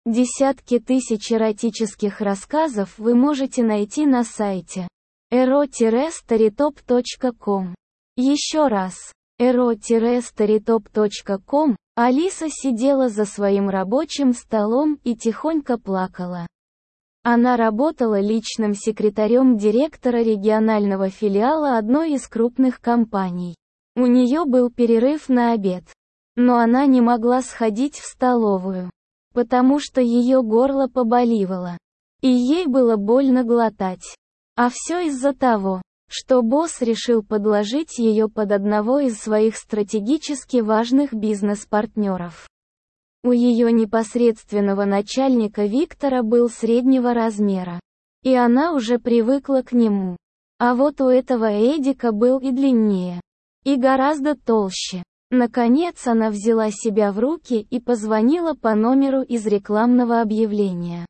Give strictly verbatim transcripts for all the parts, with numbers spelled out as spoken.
Десятки тысяч эротических рассказов вы можете найти на сайте эро старитоп точка ком. Еще раз, эро старитоп точка ком. Алиса сидела за своим рабочим столом и тихонько плакала. Она работала личным секретарем директора регионального филиала одной из крупных компаний. У нее был перерыв на обед. Но она не могла сходить в столовую, потому что ее горло побаливало. И ей было больно глотать. А все из-за того, что босс решил подложить ее под одного из своих стратегически важных бизнес-партнеров. У ее непосредственного начальника Виктора был среднего размера. И она уже привыкла к нему. А вот у этого Эдика был и длиннее. И гораздо толще. Наконец она взяла себя в руки и позвонила по номеру из рекламного объявления.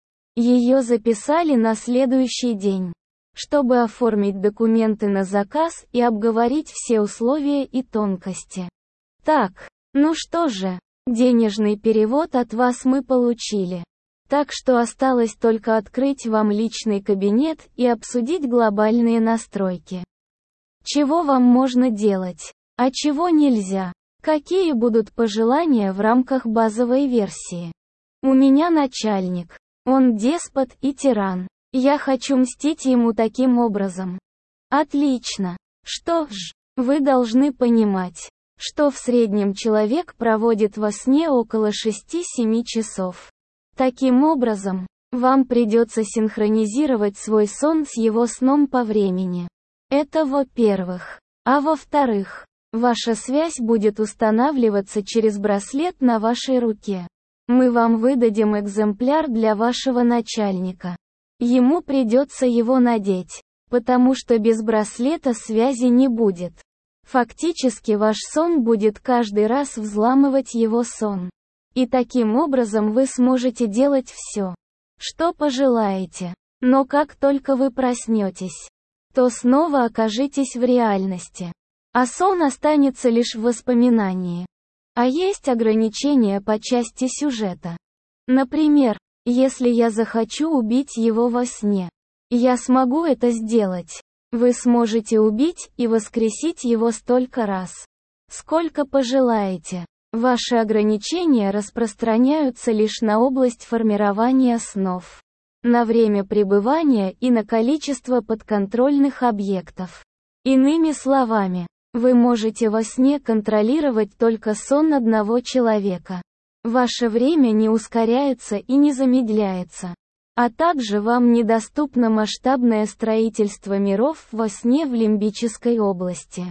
Ее записали на следующий день, чтобы оформить документы на заказ и обговорить все условия и тонкости. Так, ну что же, денежный перевод от вас мы получили. Так что осталось только открыть вам личный кабинет и обсудить глобальные настройки. Чего вам можно делать, а чего нельзя? Какие будут пожелания в рамках базовой версии? У меня начальник. Он деспот и тиран. Я хочу мстить ему таким образом. Отлично. Что ж, вы должны понимать, что в среднем человек проводит во сне около шести-семи часов. Таким образом, вам придется синхронизировать свой сон с его сном по времени. Это во-первых. А во-вторых, ваша связь будет устанавливаться через браслет на вашей руке. Мы вам выдадим экземпляр для вашего начальника. Ему придется его надеть, потому что без браслета связи не будет. Фактически ваш сон будет каждый раз взламывать его сон. И таким образом вы сможете делать все, что пожелаете. Но как только вы проснетесь, то снова окажетесь в реальности. А сон останется лишь в воспоминании. А есть ограничения по части сюжета. Например, если я захочу убить его во сне, я смогу это сделать. Вы сможете убить и воскресить его столько раз, сколько пожелаете. Ваши ограничения распространяются лишь на область формирования снов, на время пребывания и на количество подконтрольных объектов. Иными словами, вы можете во сне контролировать только сон одного человека. Ваше время не ускоряется и не замедляется. А также вам недоступно масштабное строительство миров во сне в лимбической области.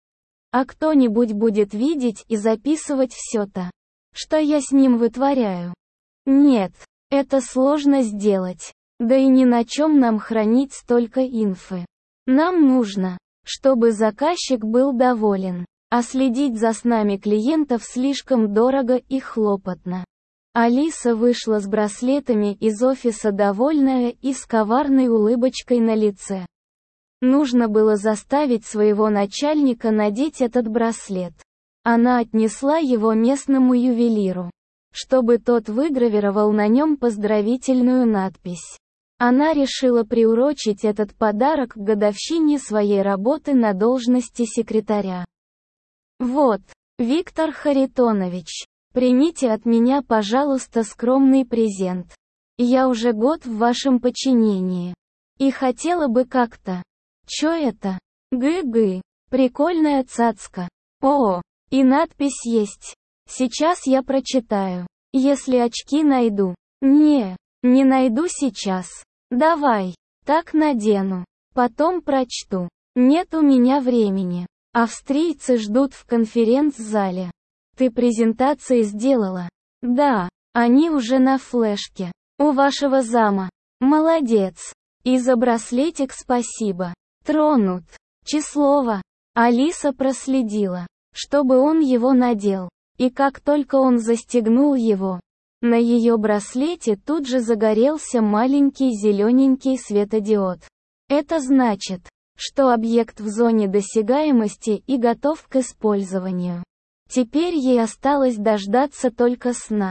А кто-нибудь будет видеть и записывать все то, что я с ним вытворяю? Нет, это сложно сделать. Да и ни на чем нам хранить столько инфы. Нам нужно, чтобы заказчик был доволен. А следить за снами клиентов слишком дорого и хлопотно. Алиса вышла с браслетами из офиса довольная и с коварной улыбочкой на лице. Нужно было заставить своего начальника надеть этот браслет. Она отнесла его местному ювелиру, чтобы тот выгравировал на нем поздравительную надпись. Она решила приурочить этот подарок к годовщине своей работы на должности секретаря. Вот, Виктор Харитонович, примите от меня, пожалуйста, скромный презент. Я уже год в вашем подчинении. И хотела бы как-то... Чё это? Гы-гы. Прикольная цацка. О, и надпись есть. Сейчас я прочитаю. Если очки найду. Не, не найду сейчас. Давай, так надену. Потом прочту. Нет у меня времени. Австрийцы ждут в конференц-зале. Ты презентации сделала? Да, они уже на флешке. У вашего зама. Молодец. И за браслетик спасибо. Тронут. Числова. Алиса проследила, чтобы он его надел. И как только он застегнул его, на ее браслете тут же загорелся маленький зелененький светодиод. Это значит, что объект в зоне досягаемости и готов к использованию. Теперь ей осталось дождаться только сна.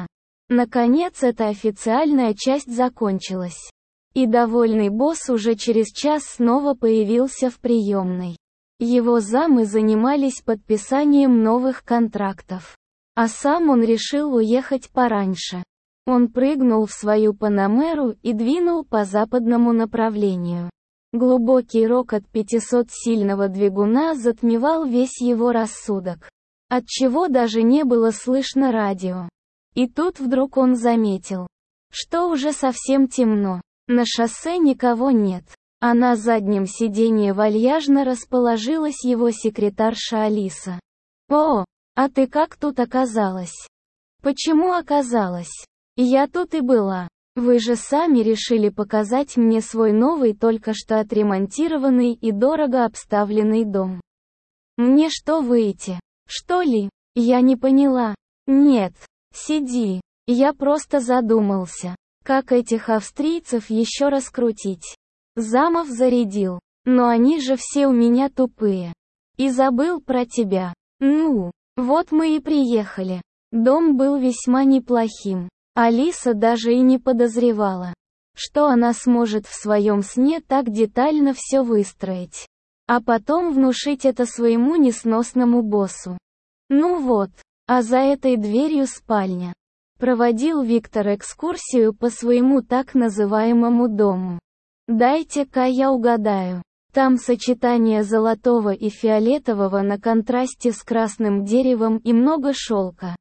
Наконец эта официальная часть закончилась. И довольный босс уже через час снова появился в приемной. Его замы занимались подписанием новых контрактов. А сам он решил уехать пораньше. Он прыгнул в свою Панамеру и двинул по западному направлению. Глубокий рокот пятисотсильного двигуна затмевал весь его рассудок, отчего даже не было слышно радио. И тут вдруг он заметил, что уже совсем темно. На шоссе никого нет, а на заднем сиденье вальяжно расположилась его секретарша Алиса. «О, а ты как тут оказалась?» «Почему оказалась? Я тут и была. Вы же сами решили показать мне свой новый, только что отремонтированный и дорого обставленный дом. Мне что, выйти, что ли? Я не поняла». «Нет, сиди, я просто задумался, как этих австрийцев еще раскрутить. Замов зарядил, но они же все у меня тупые. И забыл про тебя. Ну, вот мы и приехали». Дом был весьма неплохим. Алиса даже и не подозревала, что она сможет в своем сне так детально все выстроить, а потом внушить это своему несносному боссу. Ну вот, а за этой дверью спальня. Проводил Виктор экскурсию по своему так называемому дому. Дайте-ка я угадаю. Там сочетание золотого и фиолетового на контрасте с красным деревом и много шелка.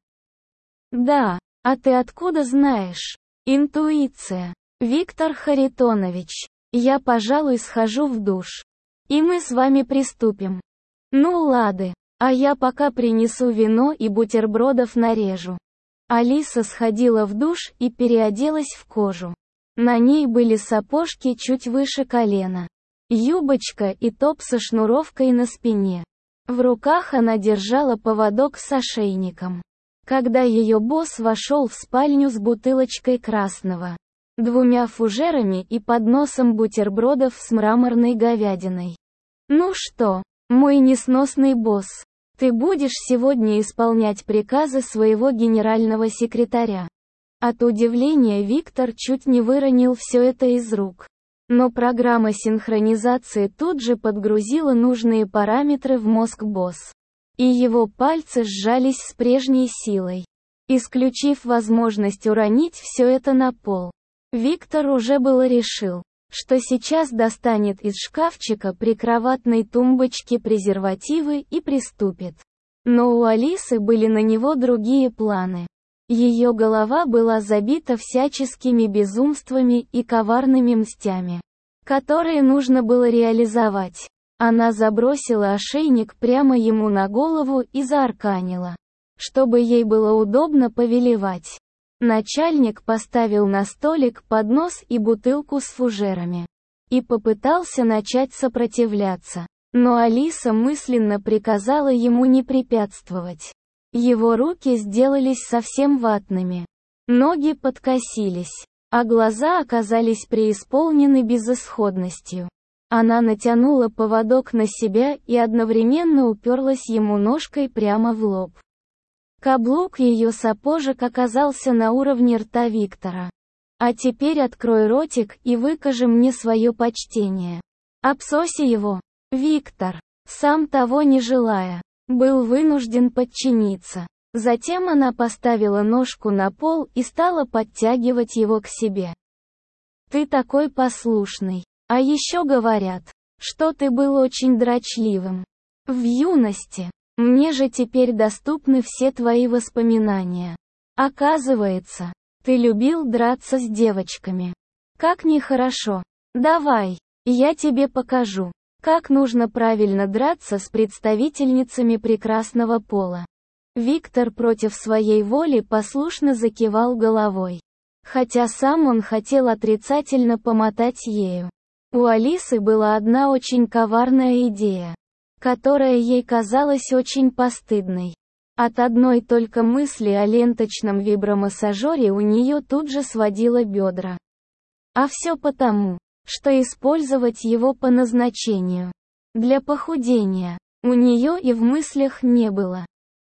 Да, а ты откуда знаешь? Интуиция. Виктор Харитонович, я, пожалуй, схожу в душ. И мы с вами приступим. Ну лады, а я пока принесу вино и бутербродов нарежу. Алиса сходила в душ и переоделась в кожу. На ней были сапожки чуть выше колена, юбочка и топ со шнуровкой на спине. В руках она держала поводок с ошейником. Когда ее босс вошел в спальню с бутылочкой красного, двумя фужерами и подносом бутербродов с мраморной говядиной. «Ну что, мой несносный босс, ты будешь сегодня исполнять приказы своего генерального секретаря?» От удивления Виктор чуть не выронил все это из рук. Но программа синхронизации тут же подгрузила нужные параметры в мозг босс. И его пальцы сжались с прежней силой, исключив возможность уронить все это на пол. Виктор уже было решил, что сейчас достанет из шкафчика прикроватной тумбочки презервативы и приступит. Но у Алисы были на него другие планы. Ее голова была забита всяческими безумствами и коварными мстями, которые нужно было реализовать. Она забросила ошейник прямо ему на голову и заарканила, чтобы ей было удобно повелевать. Начальник поставил на столик поднос и бутылку с фужерами и попытался начать сопротивляться, но Алиса мысленно приказала ему не препятствовать. Его руки сделались совсем ватными, ноги подкосились, а глаза оказались преисполнены безысходностью. Она натянула поводок на себя и одновременно уперлась ему ножкой прямо в лоб. Каблук ее сапожек оказался на уровне рта Виктора. «А теперь открой ротик и выкажи мне свое почтение. Обсоси его». Виктор, сам того не желая, был вынужден подчиниться. Затем она поставила ножку на пол и стала подтягивать его к себе. «Ты такой послушный. А еще говорят, что ты был очень дрочливым в юности. Мне же теперь доступны все твои воспоминания. Оказывается, ты любил драться с девочками. Как нехорошо. Давай, я тебе покажу, как нужно правильно драться с представительницами прекрасного пола». Виктор против своей воли послушно закивал головой, хотя сам он хотел отрицательно помотать ею. У Алисы была одна очень коварная идея, которая ей казалась очень постыдной. От одной только мысли о ленточном вибромассажере у нее тут же сводило бедра. А все потому, что использовать его по назначению, для похудения, у нее и в мыслях не было.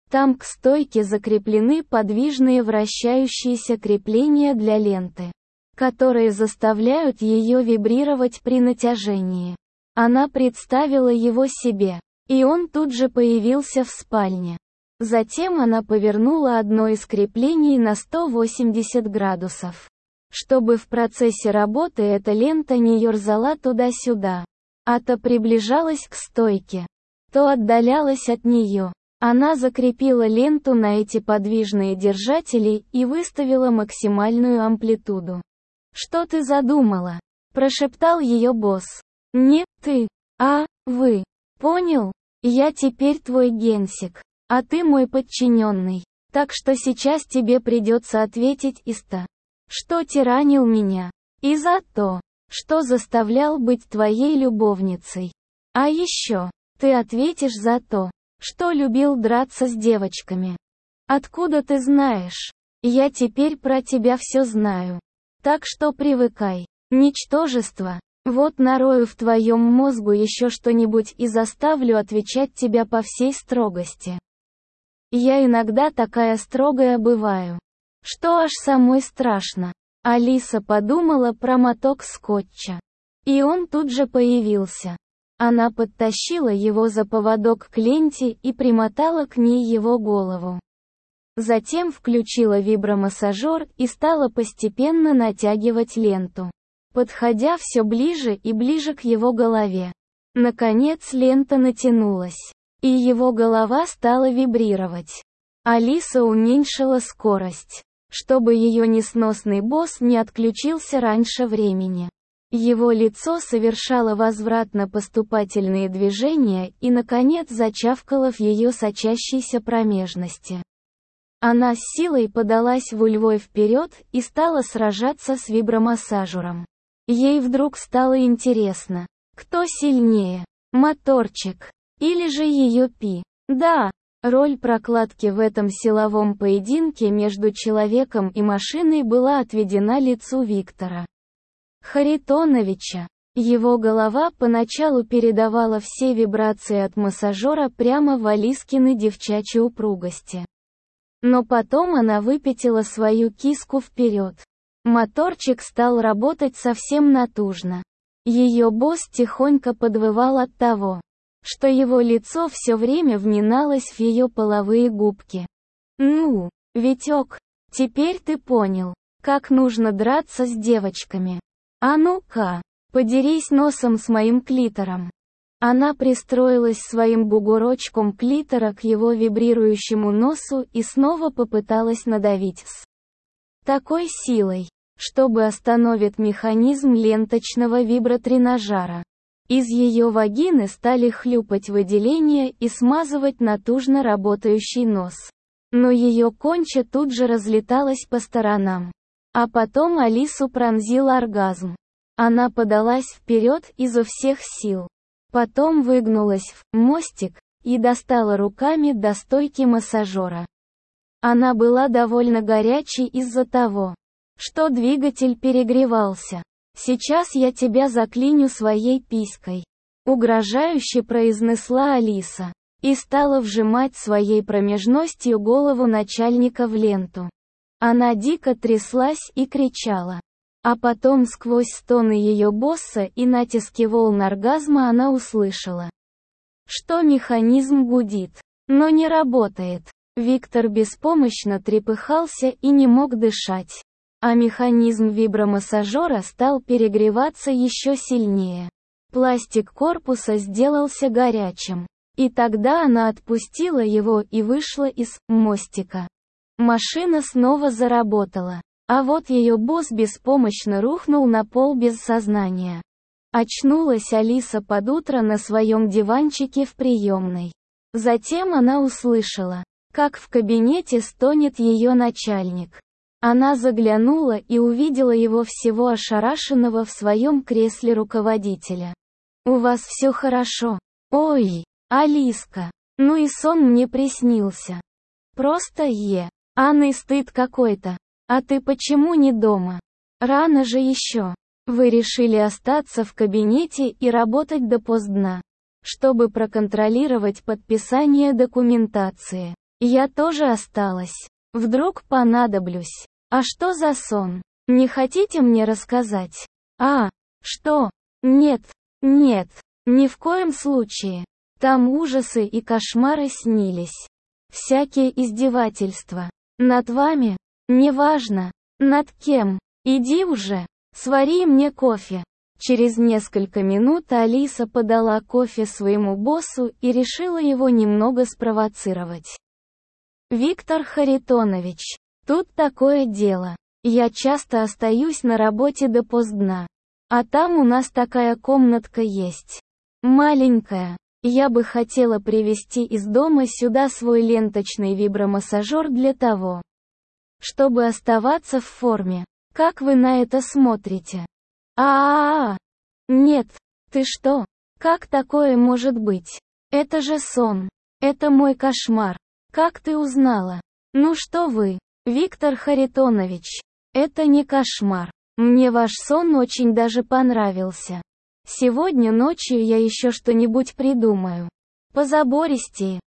Там к стойке закреплены подвижные вращающиеся крепления для ленты, которые заставляют ее вибрировать при натяжении. Она представила его себе, и он тут же появился в спальне. Затем она повернула одно из креплений на сто восемьдесят градусов, чтобы в процессе работы эта лента не ерзала туда-сюда, а то приближалась к стойке, то отдалялась от нее. Она закрепила ленту на эти подвижные держатели и выставила максимальную амплитуду. «Что ты задумала?» – прошептал ее босс. «Не ты, а вы. Понял? Я теперь твой генсек, а ты мой подчиненный. Так что сейчас тебе придется ответить из ста, что тиранил меня, и за то, что заставлял быть твоей любовницей. А еще, ты ответишь за то, что любил драться с девочками. Откуда ты знаешь? Я теперь про тебя все знаю. Так что привыкай, ничтожество. Вот нарою в твоем мозгу еще что-нибудь и заставлю отвечать тебя по всей строгости. Я иногда такая строгая бываю, что аж самой страшно». Алиса подумала про моток скотча. И он тут же появился. Она подтащила его за поводок к ленте и примотала к ней его голову. Затем включила вибромассажер и стала постепенно натягивать ленту, подходя все ближе и ближе к его голове. Наконец лента натянулась, и его голова стала вибрировать. Алиса уменьшила скорость, чтобы ее несносный босс не отключился раньше времени. Его лицо совершало возвратно-поступательные движения и, наконец, зачавкало в ее сочащейся промежности. Она с силой подалась вульвой вперед и стала сражаться с вибромассажером. Ей вдруг стало интересно, кто сильнее, моторчик или же ее пи. Да, роль прокладки в этом силовом поединке между человеком и машиной была отведена лицу Виктора Харитоновича. Его голова поначалу передавала все вибрации от массажера прямо в Алискины девчачьей упругости. Но потом она выпятила свою киску вперед. Моторчик стал работать совсем натужно. Ее босс тихонько подвывал от того, что его лицо все время вминалось в ее половые губки. «Ну, Витек, теперь ты понял, как нужно драться с девочками. А ну-ка, подерись носом с моим клитором». Она пристроилась своим бугорочком клитора к его вибрирующему носу и снова попыталась надавить с такой силой, чтобы остановить механизм ленточного вибротренажера. Из ее вагины стали хлюпать выделения и смазывать натужно работающий нос. Но ее конча тут же разлеталась по сторонам. А потом Алису пронзил оргазм. Она подалась вперед изо всех сил. Потом выгнулась в мостик и достала руками до стойки массажера. Она была довольно горячей из-за того, что двигатель перегревался. «Сейчас я тебя заклиню своей писькой», — угрожающе произнесла Алиса, и стала вжимать своей промежностью голову начальника в ленту. Она дико тряслась и кричала. А потом сквозь стоны ее босса и натиски волн оргазма она услышала, что механизм гудит, но не работает. Виктор беспомощно трепыхался и не мог дышать. А механизм вибромассажера стал перегреваться еще сильнее. Пластик корпуса сделался горячим. И тогда она отпустила его и вышла из мостика. Машина снова заработала. А вот ее босс беспомощно рухнул на пол без сознания. Очнулась Алиса под утро на своем диванчике в приемной. Затем она услышала, как в кабинете стонет ее начальник. Она заглянула и увидела его всего ошарашенного в своем кресле руководителя. «У вас все хорошо?» «Ой, Алиска, ну и сон мне приснился. Просто е. Анны стыд какой-то. А ты почему не дома? Рано же еще. Вы решили остаться в кабинете и работать допоздна, чтобы проконтролировать подписание документации. Я тоже осталась. Вдруг понадоблюсь. А что за сон? Не хотите мне рассказать? А, что? Нет, нет, ни в коем случае. Там ужасы и кошмары снились. Всякие издевательства. Над вами? Неважно. Над кем? Иди уже. Свари мне кофе. Через несколько минут Алиса подала кофе своему боссу и решила его немного спровоцировать. Виктор Харитонович, тут такое дело. Я часто остаюсь на работе допоздна. А там у нас такая комнатка есть. Маленькая. Я бы хотела привезти из дома сюда свой ленточный вибромассажер для того, чтобы оставаться в форме. Как вы на это смотрите? А-а-а! Нет, ты что? Как такое может быть? Это же сон. Это мой кошмар. Как ты узнала? Ну что вы, Виктор Харитонович? Это не кошмар. Мне ваш сон очень даже понравился. Сегодня ночью я еще что-нибудь придумаю. Позабористее.